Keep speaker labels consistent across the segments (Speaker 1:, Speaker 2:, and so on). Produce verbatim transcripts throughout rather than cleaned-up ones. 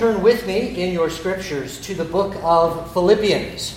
Speaker 1: Turn with me in your scriptures to the book of Philippians.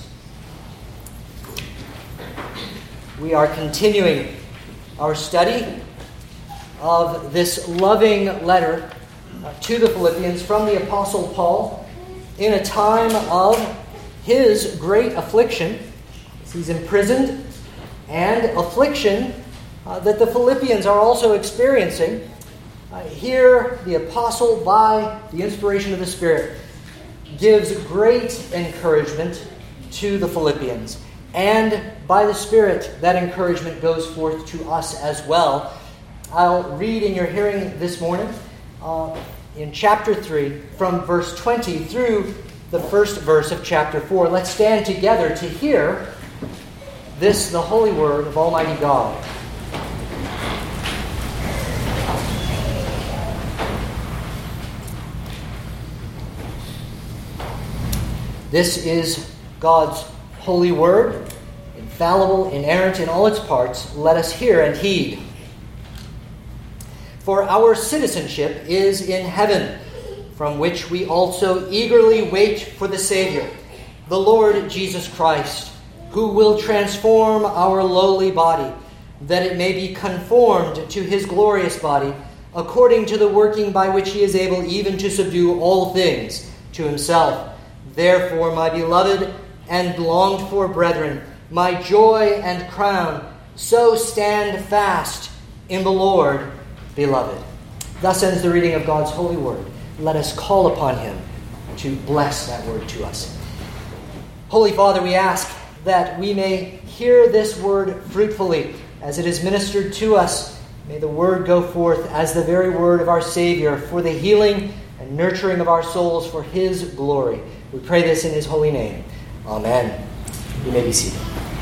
Speaker 1: We are continuing our study of this loving letter to the Philippians from the Apostle Paul in a time of his great affliction. He's imprisoned, and affliction uh, that the Philippians are also experiencing. Uh, here, the apostle, by the inspiration of the Spirit, gives great encouragement to the Philippians. And by the Spirit, that encouragement goes forth to us as well. I'll read in your hearing this morning uh, in chapter three, from verse twenty through the first verse of chapter four. Let's stand together to hear this, the holy word of Almighty God. This is God's holy word, infallible, inerrant in all its parts. Let us hear and heed. For our citizenship is in heaven, from which we also eagerly wait for the Savior, the Lord Jesus Christ, who will transform our lowly body, that it may be conformed to his glorious body, according to the working by which he is able even to subdue all things to himself. Therefore, my beloved and longed-for brethren, my joy and crown, so stand fast in the Lord, beloved. Thus ends the reading of God's holy word. Let us call upon him to bless that word to us. Holy Father, we ask that we may hear this word fruitfully as it is ministered to us. May the word go forth as the very word of our Savior for the healing and nurturing of our souls for his glory. We pray this in his holy name. Amen. You may be seated.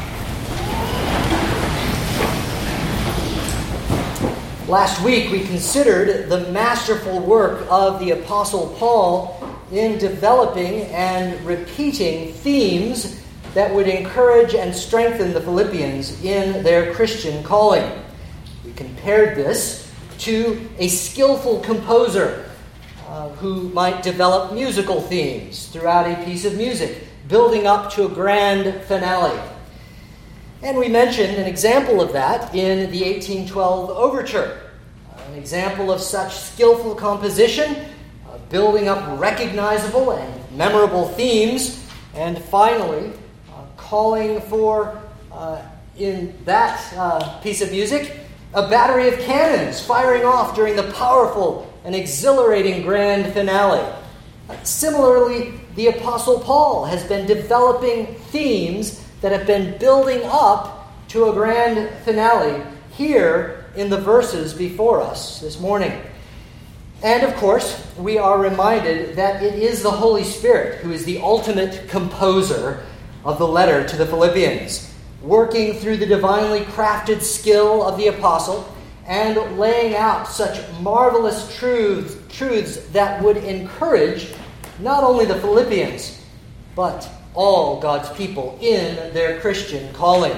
Speaker 1: Last week we considered the masterful work of the Apostle Paul in developing and repeating themes that would encourage and strengthen the Philippians in their Christian calling. We compared this to a skillful composer uh, who might develop musical themes throughout a piece of music, building up to a grand finale. And we mentioned an example of that in the eighteen twelve Overture, an example of such skillful composition, uh, building up recognizable and memorable themes, and finally calling for, uh, in that uh, piece of music, a battery of cannons firing off during the powerful and exhilarating grand finale. Uh, similarly, the Apostle Paul has been developing themes that have been building up to a grand finale here in the verses before us this morning. And of course, we are reminded that it is the Holy Spirit who is the ultimate composer of the letter to the Philippians, working through the divinely crafted skill of the apostle and laying out such marvelous truths, truths that would encourage not only the Philippians, but all God's people in their Christian calling.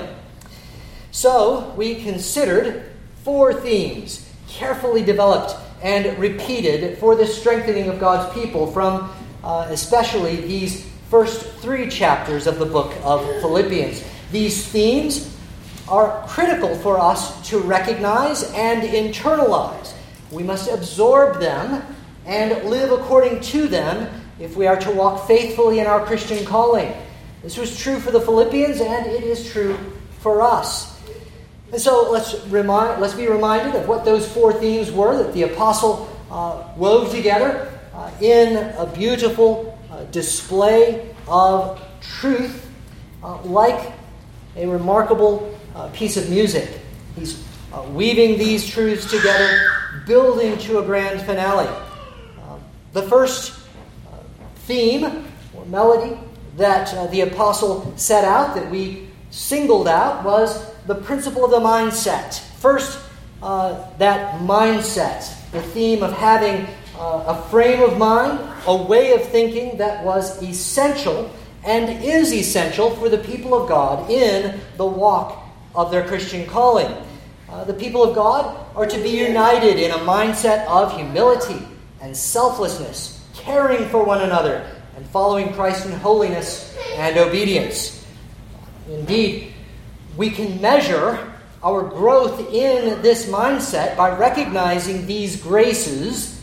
Speaker 1: So, we considered four themes, carefully developed and repeated for the strengthening of God's people from uh, especially these first three chapters of the book of Philippians. These themes are critical for us to recognize and internalize. We must absorb them and live according to them if we are to walk faithfully in our Christian calling. This was true for the Philippians, and it is true for us. And so let's remind, let's be reminded of what those four themes were that the apostle uh, wove together uh, in a beautiful Uh, display of truth, uh, like a remarkable uh, piece of music. He's uh, weaving these truths together, building to a grand finale. Uh, the first uh, theme or melody that uh, the apostle set out, that we singled out, was the principle of the mindset. First, uh, that mindset, the theme of having uh, a frame of mind, a way of thinking that was essential and is essential for the people of God in the walk of their Christian calling. Uh, the people of God are to be united in a mindset of humility and selflessness, caring for one another, and following Christ in holiness and obedience. Indeed, we can measure our growth in this mindset by recognizing these graces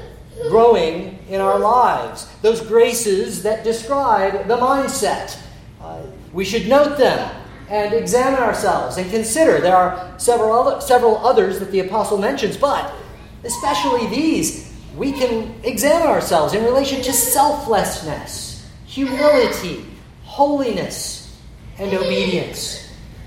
Speaker 1: growing in our lives. Those graces that describe the mindset. Uh, we should note them and examine ourselves and consider. There are several other, several others that the apostle mentions, but especially these, we can examine ourselves in relation to selflessness, humility, holiness, and obedience.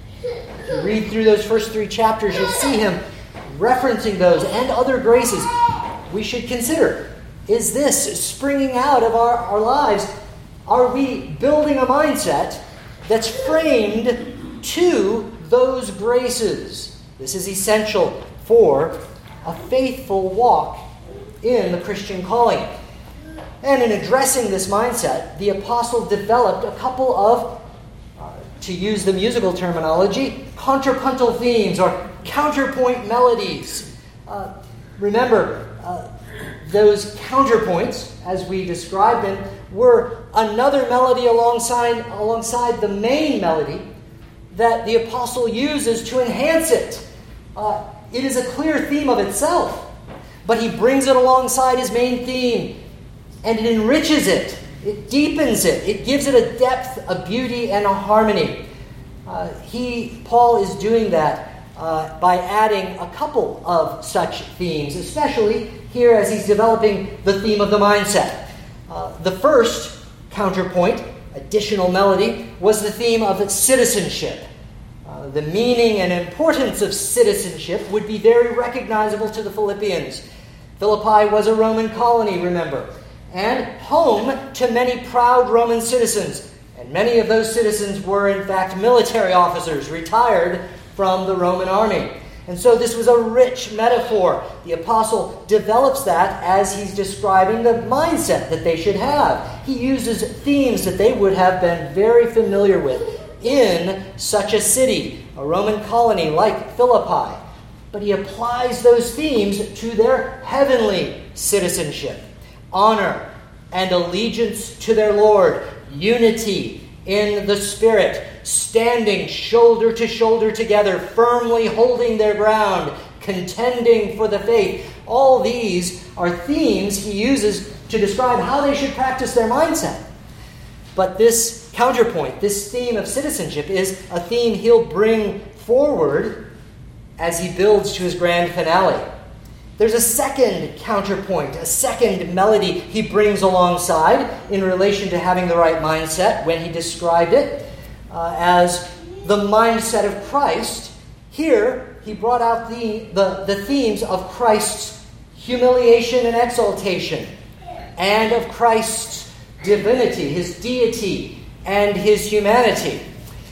Speaker 1: If you read through those first three chapters, you'll see him referencing those and other graces. We should consider, is this springing out of our, our lives? Are we building a mindset that's framed to those graces? This is essential for a faithful walk in the Christian calling. And in addressing this mindset, the apostle developed a couple of, uh, to use the musical terminology, contrapuntal themes or counterpoint melodies. Uh, remember, uh, those counterpoints, as we described them, were another melody alongside, alongside the main melody that the apostle uses to enhance it. Uh, it is a clear theme of itself, but he brings it alongside his main theme, and it enriches it, it deepens it, it gives it a depth, a beauty, and a harmony. Uh, he, Paul, is doing that uh, by adding a couple of such themes, especially here as he's developing the theme of the mindset. Uh, the first counterpoint, additional melody, was the theme of citizenship. Uh, the meaning and importance of citizenship would be very recognizable to the Philippians. Philippi was a Roman colony, remember, and home to many proud Roman citizens. And many of those citizens were, in fact, military officers retired from the Roman army. And so this was a rich metaphor. The apostle develops that as he's describing the mindset that they should have. He uses themes that they would have been very familiar with in such a city, a Roman colony like Philippi. But he applies those themes to their heavenly citizenship, honor and allegiance to their Lord, unity in the Spirit, standing shoulder to shoulder together, firmly holding their ground, contending for the faith. All these are themes he uses to describe how they should practice their mindset. But this counterpoint, this theme of citizenship, is a theme he'll bring forward as he builds to his grand finale. There's a second counterpoint, a second melody he brings alongside in relation to having the right mindset when he described it uh, as the mindset of Christ. Here, he brought out the, the, the themes of Christ's humiliation and exaltation, and of Christ's divinity, his deity, and his humanity.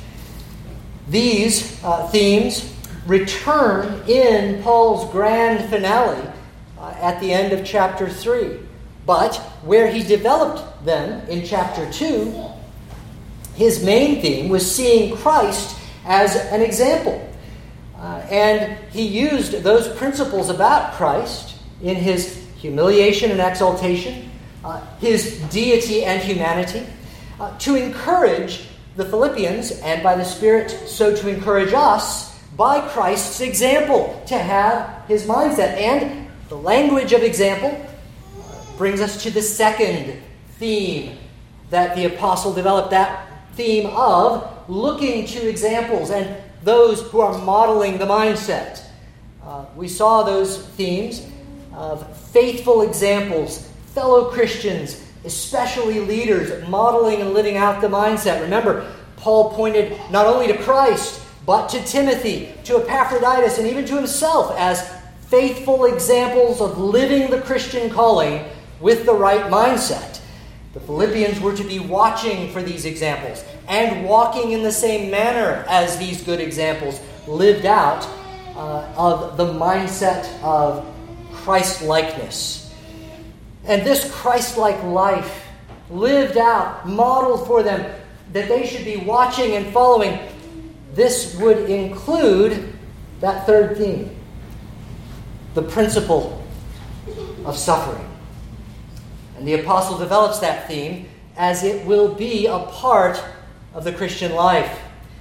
Speaker 1: These uh, themes return in Paul's grand finale uh, at the end of chapter three. But where he developed them in chapter two, his main theme was seeing Christ as an example. Uh, and he used those principles about Christ in his humiliation and exaltation, uh, his deity and humanity, uh, to encourage the Philippians, and by the Spirit so to encourage us, by Christ's example, to have his mindset. And the language of example brings us to the second theme that the apostle developed, that theme of looking to examples and those who are modeling the mindset. Uh, we saw those themes of faithful examples, fellow Christians, especially leaders, modeling and living out the mindset. Remember, Paul pointed not only to Christ, but to Timothy, to Epaphroditus, and even to himself as faithful examples of living the Christian calling with the right mindset. The Philippians were to be watching for these examples and walking in the same manner as these good examples lived out uh, of the mindset of Christ-likeness. And this Christ-like life lived out, modeled for them, that they should be watching and following. This would include that third theme, the principle of suffering. And the apostle develops that theme as it will be a part of the Christian life.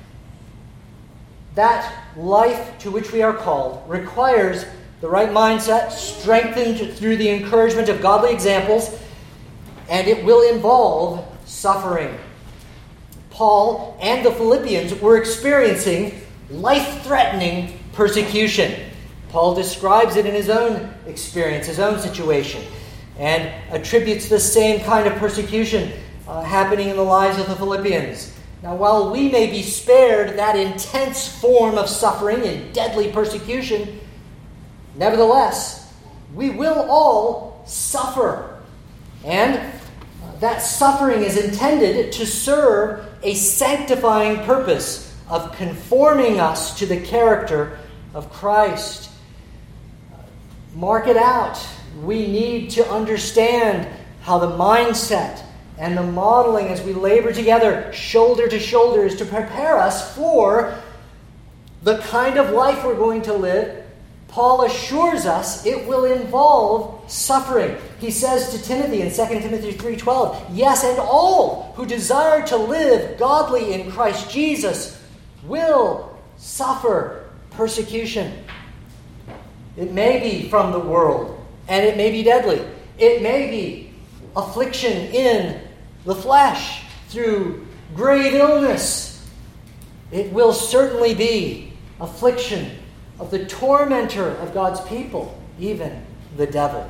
Speaker 1: That life to which we are called requires the right mindset, strengthened through the encouragement of godly examples, and it will involve suffering. Paul and the Philippians were experiencing life-threatening persecution. Paul describes it in his own experience, his own situation, and attributes the same kind of persecution uh, happening in the lives of the Philippians. Now, while we may be spared that intense form of suffering and deadly persecution, nevertheless, we will all suffer. And that suffering is intended to serve a sanctifying purpose of conforming us to the character of Christ. Mark it out. We need to understand how the mindset and the modeling as we labor together, shoulder to shoulder, is to prepare us for the kind of life we're going to live. Paul assures us it will involve suffering. He says to Timothy in Second Timothy three twelve, "Yes, and all who desire to live godly in Christ Jesus will suffer persecution." It may be from the world, and it may be deadly. It may be affliction in the flesh through grave illness. It will certainly be affliction of the tormentor of God's people, even the devil.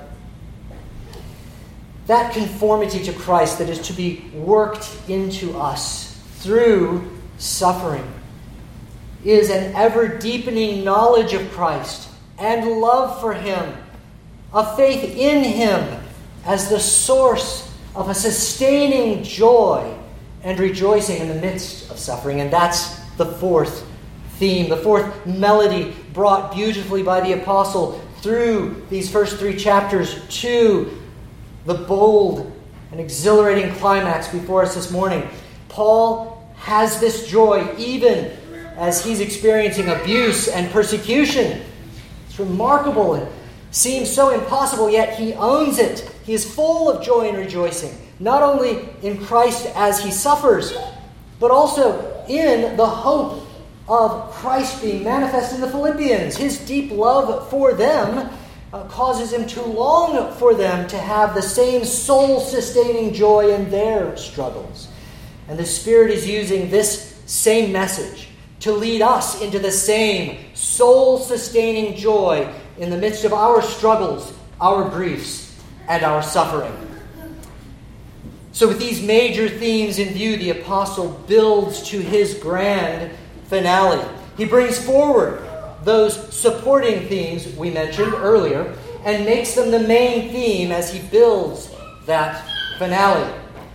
Speaker 1: That conformity to Christ that is to be worked into us through suffering is an ever-deepening knowledge of Christ and love for Him, a faith in Him as the source of a sustaining joy and rejoicing in the midst of suffering. And that's the fourth theme, the fourth melody brought beautifully by the apostle through these first three chapters to the bold and exhilarating climax before us this morning. Paul has this joy even as he's experiencing abuse and persecution. It's remarkable. It seems so impossible, yet he owns it. He is full of joy and rejoicing, not only in Christ as he suffers, but also in the hope of Christ being manifest in the Philippians. His deep love for them uh, causes him to long for them to have the same soul-sustaining joy in their struggles. And the Spirit is using this same message to lead us into the same soul-sustaining joy in the midst of our struggles, our griefs, and our suffering. So with these major themes in view, the apostle builds to his grand finale. He brings forward those supporting themes we mentioned earlier and makes them the main theme as he builds that finale.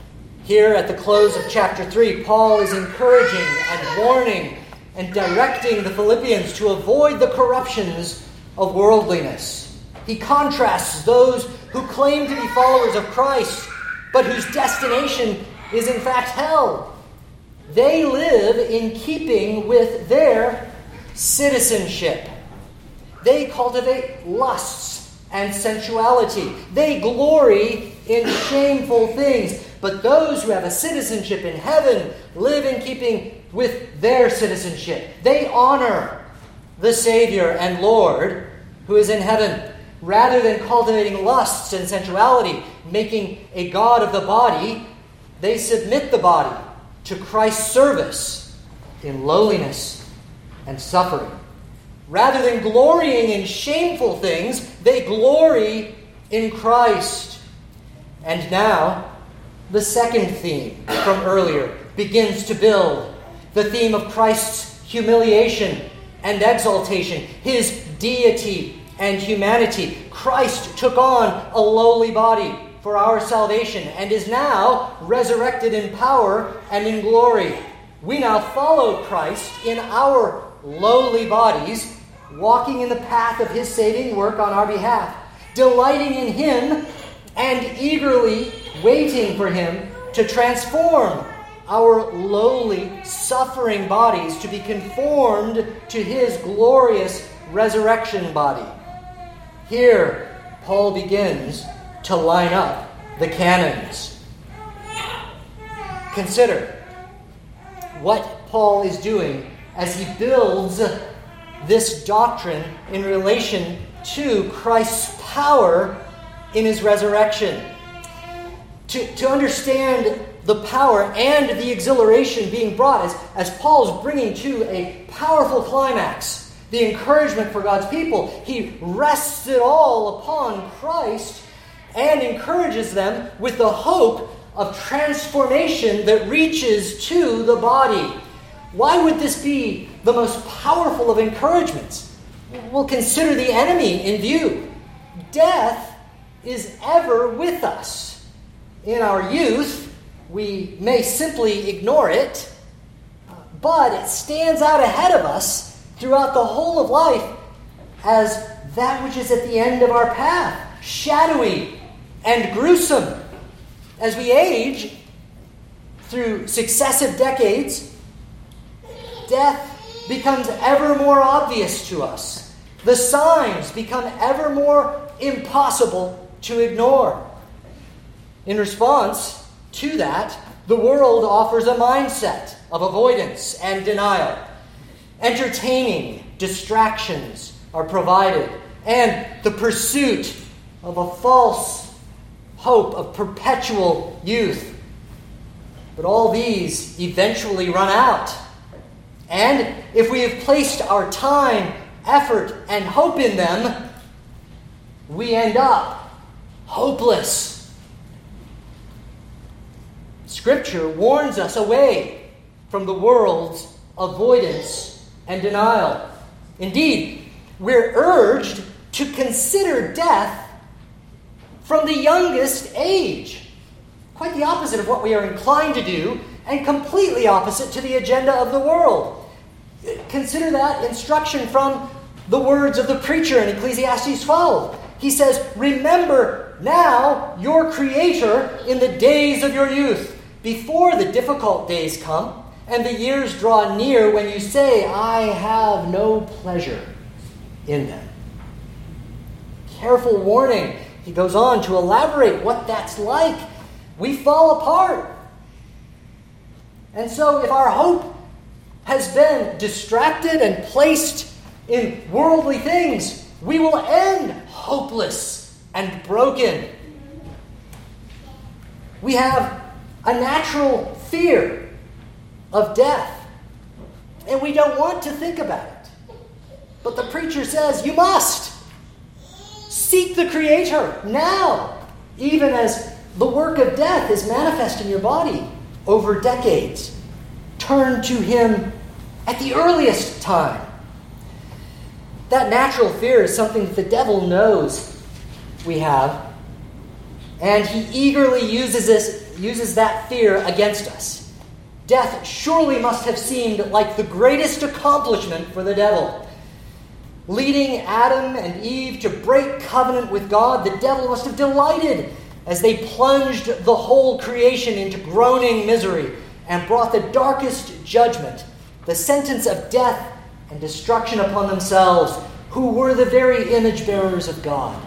Speaker 1: Here at the close of chapter three, Paul is encouraging and warning and directing the Philippians to avoid the corruptions of worldliness. He contrasts those who claim to be followers of Christ, but whose destination is in fact hell. They live in keeping with their citizenship. They cultivate lusts and sensuality. They glory in shameful things. But those who have a citizenship in heaven live in keeping with their citizenship. They honor the Savior and Lord who is in heaven. Rather than cultivating lusts and sensuality, making a god of the body, they submit the body to Christ's service in lowliness and suffering. Rather than glorying in shameful things, they glory in Christ. And now, the second theme from earlier begins to build. The theme of Christ's humiliation and exaltation, his deity and humanity. Christ took on a lowly body for our salvation and is now resurrected in power and in glory. We now follow Christ in our lowly bodies, walking in the path of his saving work on our behalf, delighting in him and eagerly waiting for him to transform our lowly, suffering bodies to be conformed to his glorious resurrection body. Here, Paul begins to line up the canons. Consider what Paul is doing as he builds this doctrine in relation to Christ's power in his resurrection. To, to understand the power and the exhilaration being brought as, as Paul's bringing to a powerful climax, the encouragement for God's people, he rests it all upon Christ and encourages them with the hope of transformation that reaches to the body. Why would this be the most powerful of encouragements? We'll consider the enemy in view. Death is ever with us. In our youth, we may simply ignore it, but it stands out ahead of us throughout the whole of life as that which is at the end of our path, shadowy and gruesome. As we age through successive decades, death becomes ever more obvious to us. The signs become ever more impossible to ignore. In response to that, the world offers a mindset of avoidance and denial. Entertaining distractions are provided, and the pursuit of a false hope of perpetual youth. But all these eventually run out. And if we have placed our time, effort, and hope in them, we end up hopeless. Scripture warns us away from the world's avoidance and denial. Indeed, we're urged to consider death from the youngest age. Quite the opposite of what we are inclined to do, and completely opposite to the agenda of the world. Consider that instruction from the words of the preacher in Ecclesiastes twelve. He says, "Remember now your Creator in the days of your youth, before the difficult days come, and the years draw near when you say, I have no pleasure in them." Careful warning. He goes on to elaborate what that's like. We fall apart. And so if our hope has been distracted and placed in worldly things, we will end hopeless and broken. We have a natural fear of death, and we don't want to think about it. But the preacher says, you must. Seek the Creator now, even as the work of death is manifest in your body over decades. Turn to Him at the earliest time. That natural fear is something that the devil knows we have, and he eagerly uses this, uses that fear against us. Death surely must have seemed like the greatest accomplishment for the devil. Leading Adam and Eve to break covenant with God, the devil must have delighted as they plunged the whole creation into groaning misery and brought the darkest judgment, the sentence of death and destruction upon themselves, who were the very image bearers of God.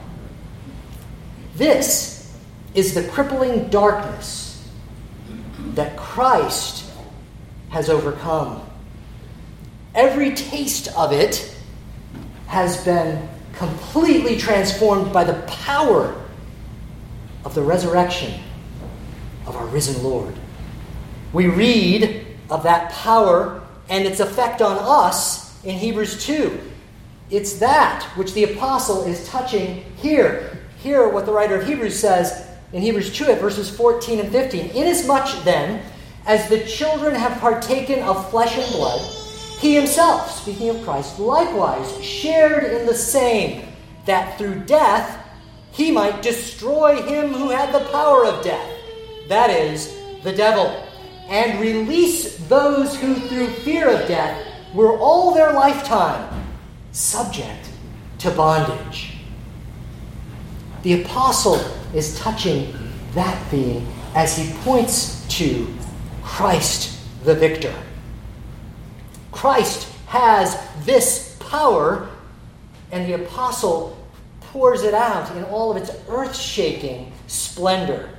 Speaker 1: This is the crippling darkness that Christ has overcome. Every taste of it has been completely transformed by the power of the resurrection of our risen Lord. We read of that power and its effect on us in Hebrews two. It's that which the apostle is touching here. Hear what the writer of Hebrews says in Hebrews two at verses fourteen and fifteen. Inasmuch then as the children have partaken of flesh and blood, he himself, speaking of Christ, likewise shared in the same, that through death he might destroy him who had the power of death, that is, the devil, and release those who through fear of death were all their lifetime subject to bondage. The apostle is touching that theme as he points to Christ the victor. Christ has this power, and the apostle pours it out in all of its earth-shaking splendor.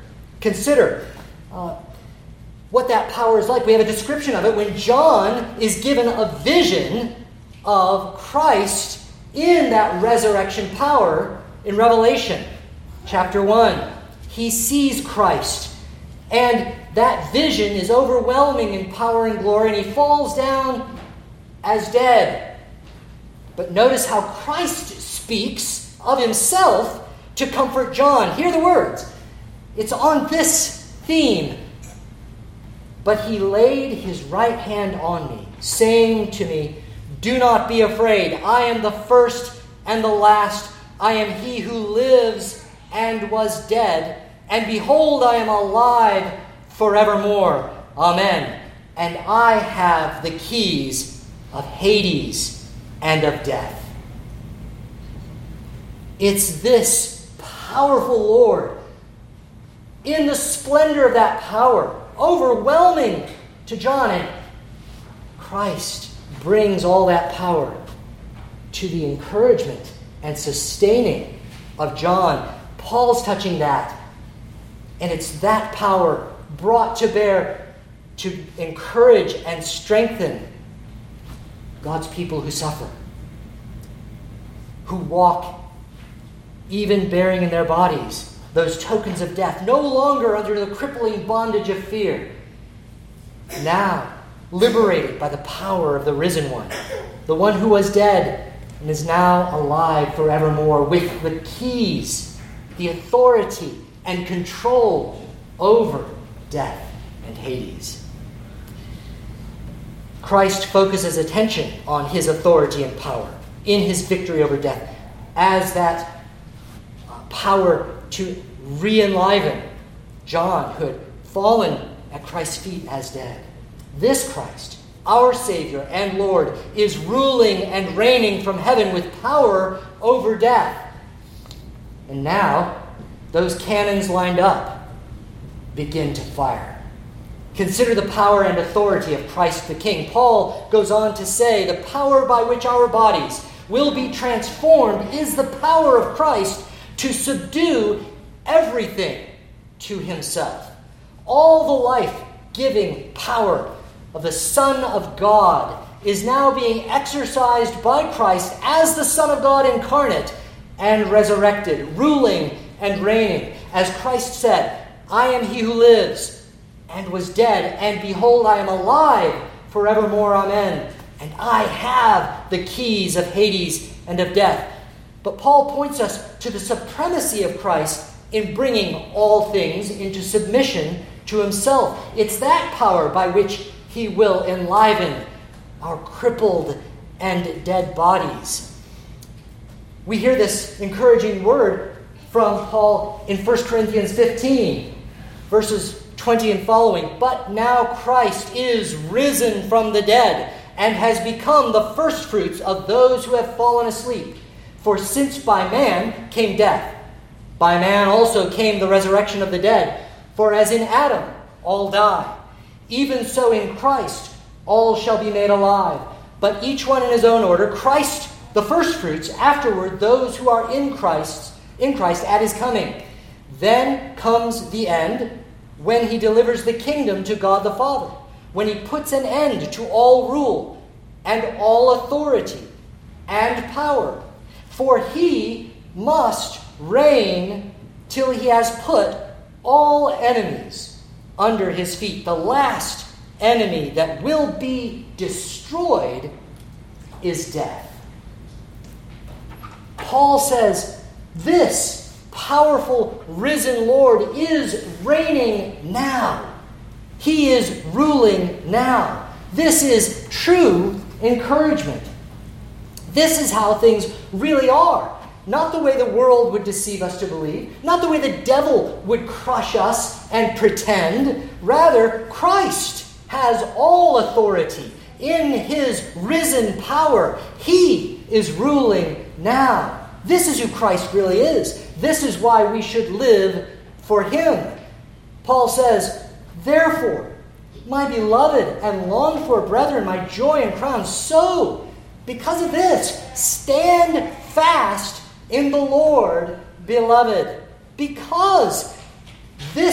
Speaker 1: Consider uh, what that power is like. We have a description of it when John is given a vision of Christ in that resurrection power in Revelation chapter one. He sees Christ, and that vision is overwhelming in power and glory, and he falls down as dead. But notice how Christ speaks of himself to comfort John. Hear the words. It's on this theme. But he laid his right hand on me, saying to me, "Do not be afraid. I am the first and the last. I am he who lives and was dead. And behold, I am alive forevermore. Amen. And I have the keys of Hades and of death." It's this powerful Lord, in the splendor of that power, overwhelming to John. And Christ brings all that power to the encouragement and sustaining of John. Paul's touching that. And it's that power brought to bear to encourage and strengthen God's people who suffer, who walk even bearing in their bodies those tokens of death, no longer under the crippling bondage of fear, now liberated by the power of the risen one, the one who was dead and is now alive forevermore, with the keys, the authority and control over death and Hades. Christ focuses attention on his authority and power in his victory over death as that power to re-enliven John, who had fallen at Christ's feet as dead. This Christ, our Savior and Lord, is ruling and reigning from heaven with power over death. And now, those cannons lined up begin to fire. Consider the power and authority of Christ the King. Paul goes on to say, the power by which our bodies will be transformed is the power of Christ to subdue everything to himself. All the life-giving power of the Son of God is now being exercised by Christ as the Son of God incarnate and resurrected, ruling and reigning. As Christ said, "I am he who lives and was dead, and behold, I am alive forevermore. Amen. And I have the keys of Hades and of death." But Paul points us to the supremacy of Christ in bringing all things into submission to himself. It's that power by which he will enliven our crippled and dead bodies. We hear this encouraging word from Paul in First Corinthians fifteen, verses twenty and following. "But now Christ is risen from the dead and has become the firstfruits of those who have fallen asleep. For since by man came death, by man also came the resurrection of the dead. For as in Adam all die, even so in Christ all shall be made alive. But each one in his own order, Christ the firstfruits, afterward those who are in Christ, in Christ at his coming. Then comes the end, when he delivers the kingdom to God the Father, when he puts an end to all rule and all authority and power. For he must reign till he has put all enemies under his feet." The last enemy that will be destroyed is death. Paul says this powerful risen Lord is reigning now. He is ruling now. This is true encouragement. This is how things really are. Not the way the world would deceive us to believe. Not the way the devil would crush us and pretend. Rather, Christ has all authority in his risen power. He is ruling now. This is who Christ really is. This is why we should live for him. Paul says, "Therefore, my beloved and longed for brethren, my joy and crown, so because of this, stand fast in the Lord, beloved." Because this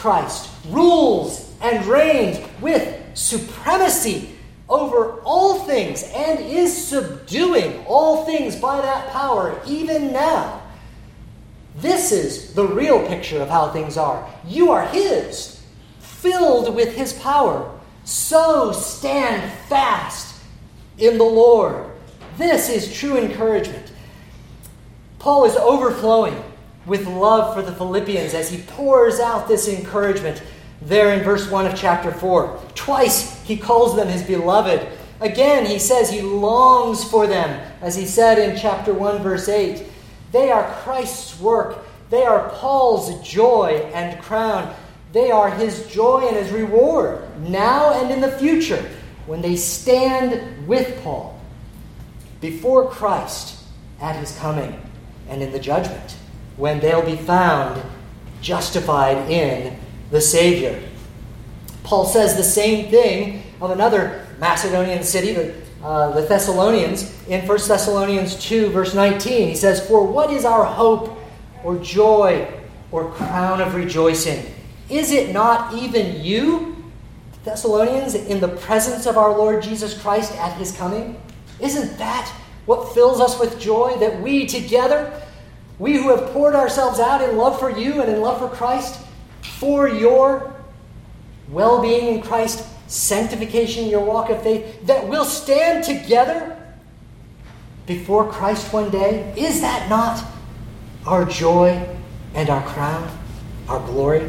Speaker 1: Christ rules and reigns with supremacy over all things and is subduing all things by that power even now. This is the real picture of how things are. You are His, filled with His power. So stand fast in the Lord. This is true encouragement. Paul is overflowing with love for the Philippians as he pours out this encouragement there in verse one of chapter four. Twice he calls them his beloved. Again, he says he longs for them, as he said in chapter one, verse eight. They are Christ's work. They are Paul's joy and crown. They are his joy and his reward, now and in the future, when they stand with Paul before Christ at his coming and in the judgment, when they'll be found justified in the Savior. Paul says the same thing of another Macedonian city, the, uh, the Thessalonians, in First Thessalonians two, verse nineteen. He says, "For what is our hope or joy or crown of rejoicing? Is it not even you, Thessalonians, in the presence of our Lord Jesus Christ at his coming?" Isn't that what fills us with joy, that we together, we who have poured ourselves out in love for you and in love for Christ, for your well-being in Christ, sanctification in your walk of faith, that we'll stand together before Christ one day? Is that not our joy and our crown, our glory?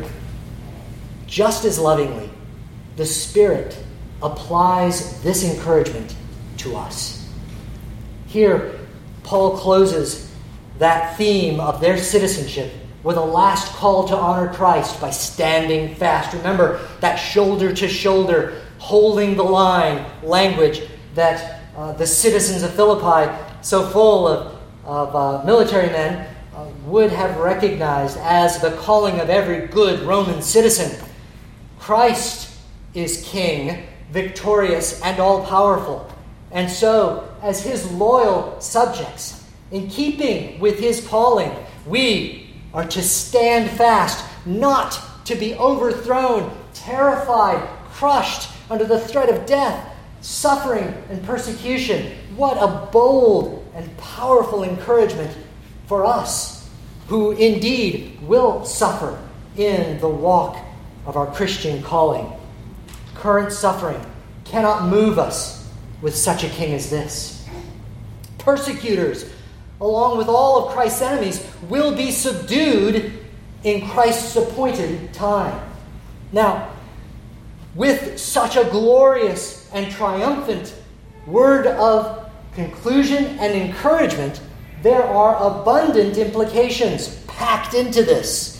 Speaker 1: Just as lovingly, the Spirit applies this encouragement to us. Here, Paul closes that theme of their citizenship with a last call to honor Christ by standing fast. Remember that shoulder-to-shoulder, holding the line language that uh, the citizens of Philippi, so full of, of uh, military men, uh, would have recognized as the calling of every good Roman citizen. Christ is King, victorious and all-powerful. And so, as his loyal subjects, in keeping with his calling, we are to stand fast, not to be overthrown, terrified, crushed under the threat of death, suffering, and persecution. What a bold and powerful encouragement for us, who indeed will suffer in the walk of our Christian calling. Current suffering cannot move us with such a king as this. Persecutors, along with all of Christ's enemies, will be subdued in Christ's appointed time. Now, with such a glorious and triumphant word of conclusion and encouragement, there are abundant implications packed into this.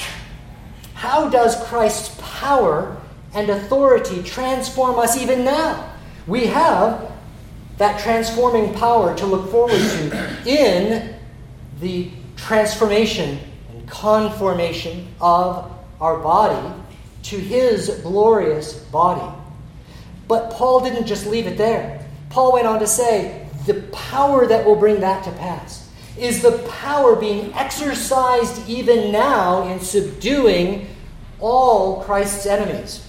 Speaker 1: How does Christ's power and authority transform us even now? We have that transforming power to look forward to in the transformation and conformation of our body to his glorious body. But Paul didn't just leave it there. Paul went on to say, the power that will bring that to pass is the power being exercised even now in subduing all Christ's enemies.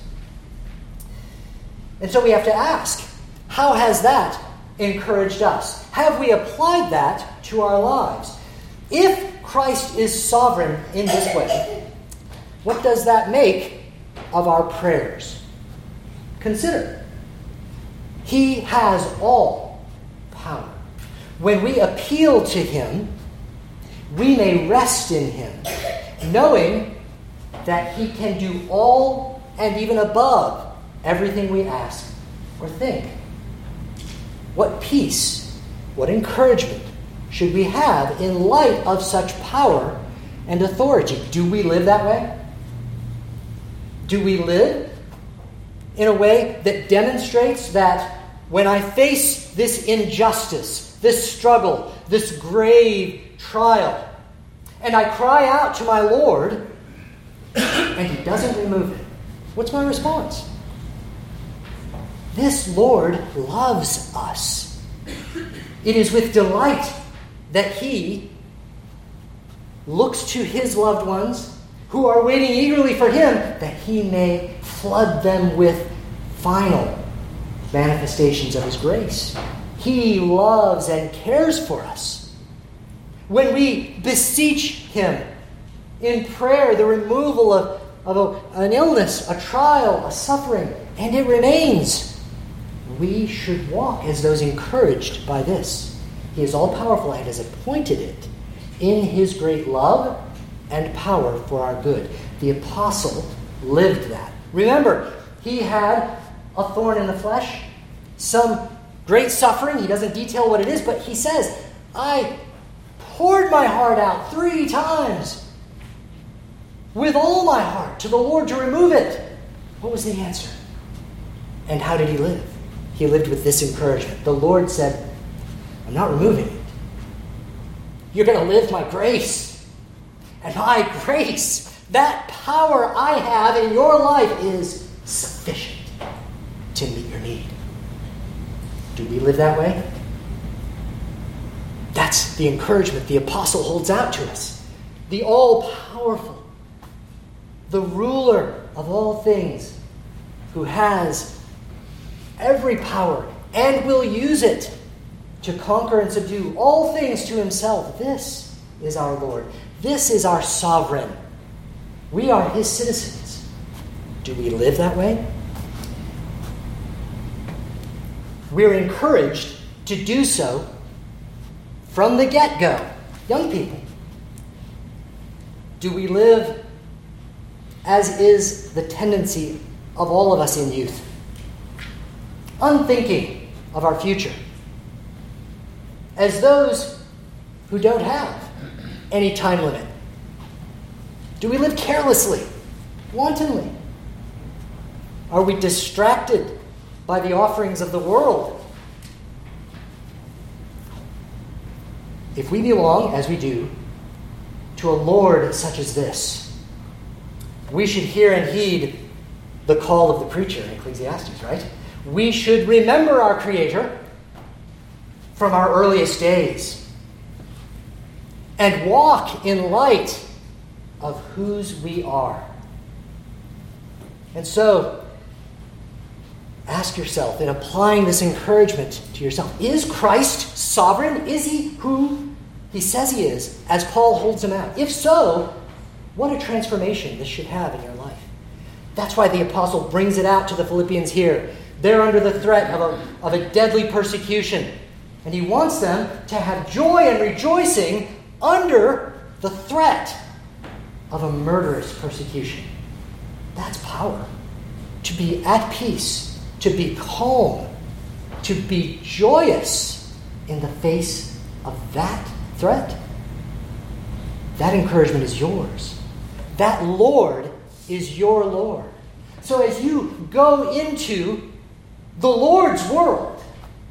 Speaker 1: And so we have to ask, how has that encouraged us? Have we applied that to our lives? If Christ is sovereign in this way, what does that make of our prayers? Consider. He has all power. When we appeal to him, we may rest in him, knowing that he can do all and even above everything we ask or think. What peace, what encouragement should we have in light of such power and authority? Do we live that way? Do we live in a way that demonstrates that when I face this injustice, this struggle, this grave trial, and I cry out to my Lord, and he doesn't remove it, what's my response? This Lord loves us. It is with delight that he looks to his loved ones, who are waiting eagerly for him, that he may flood them with final manifestations of his grace. He loves and cares for us. When we beseech him in prayer, the removal of, of a, an illness, a trial, a suffering, and it remains, we should walk as those encouraged by this. He is all-powerful and has appointed it in his great love and power for our good. The apostle lived that. Remember, he had a thorn in the flesh, some great suffering. He doesn't detail what it is, but he says, I poured my heart out three times with all my heart to the Lord to remove it. What was the answer? And how did he live? He lived with this encouragement. The Lord said, I'm not removing it. You're going to live my grace. And my grace, that power I have in your life, is sufficient to meet your need. Do we live that way? That's the encouragement the apostle holds out to us. The all-powerful, the ruler of all things, who has every power and will use it to conquer and subdue all things to himself. This is our Lord. This is our sovereign. We are his citizens. Do we live that way? We're encouraged to do so from the get-go. Young people, do we live as is the tendency of all of us in youth? Unthinking of our future, as those who don't have any time limit. Do we live carelessly, wantonly? Are we distracted by the offerings of the world? If we belong, as we do, to a Lord such as this, we should hear and heed the call of the preacher in Ecclesiastes, right? We should remember our Creator from our earliest days and walk in light of whose we are. And so, ask yourself, in applying this encouragement to yourself, is Christ sovereign? Is he who he says he is, as Paul holds him out? If so, what a transformation this should have in your life. That's why the apostle brings it out to the Philippians here. They're under the threat of a, of a deadly persecution. And he wants them to have joy and rejoicing under the threat of a murderous persecution. That's power. To be at peace, to be calm, to be joyous in the face of that threat. That encouragement is yours. That Lord is your Lord. So as you go into the Lord's world,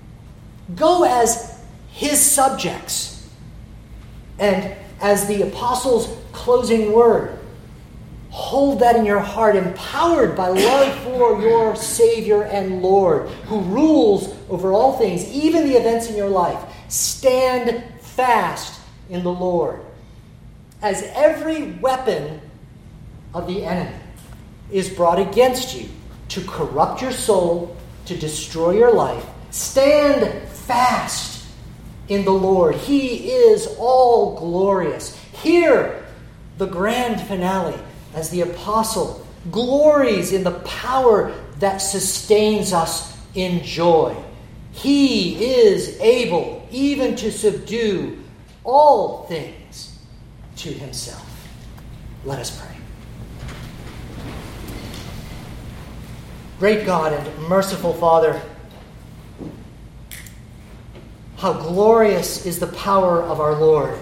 Speaker 1: go as his subjects. And as the apostle's closing word, hold that in your heart, empowered by love for your Savior and Lord, who rules over all things, even the events in your life. Stand fast in the Lord, as every weapon of the enemy is brought against you to corrupt your soul, to destroy your life. Stand fast in the Lord. He is all glorious. Hear the grand finale as the apostle glories in the power that sustains us in joy. He is able even to subdue all things to himself. Let us pray. Great God and merciful Father, how glorious is the power of our Lord.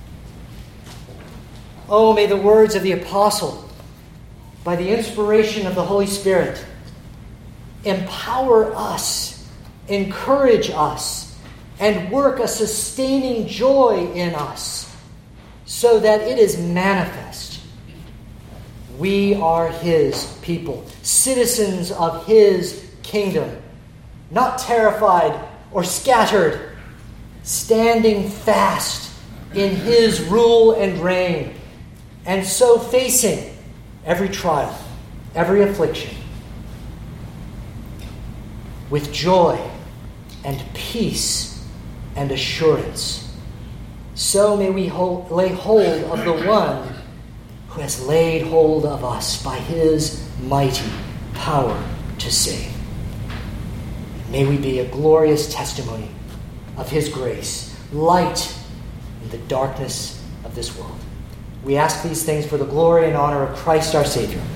Speaker 1: Oh, may the words of the apostle, by the inspiration of the Holy Spirit, empower us, encourage us, and work a sustaining joy in us, so that it is manifest. We are his people, citizens of his kingdom, not terrified or scattered, standing fast in his rule and reign, and so facing every trial, every affliction, with joy and peace and assurance. So may we hold, lay hold of the one who has laid hold of us by his mighty power to save. May we be a glorious testimony of his grace, light in the darkness of this world. We ask these things for the glory and honor of Christ our Savior.